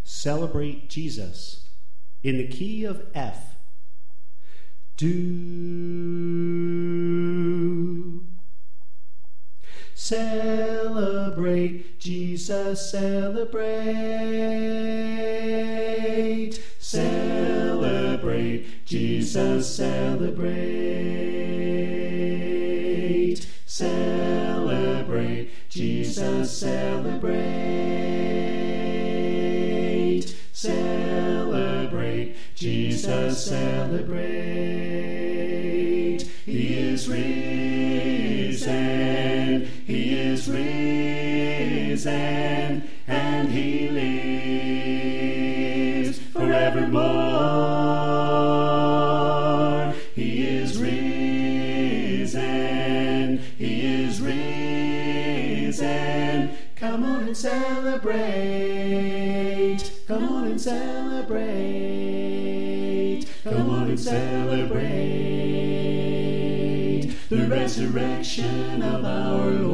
Celebrate Jesus in the key of F. Do. Celebrate Jesus, celebrate. Celebrate Jesus, celebrate. Celebrate Jesus, celebrate. Celebrate Jesus, celebrate. He is risen, he is risen, and he lives forevermore. He is risen, he is risen. Come on and celebrate. Come on and celebrate. Come on and celebrate the resurrection of our Lord.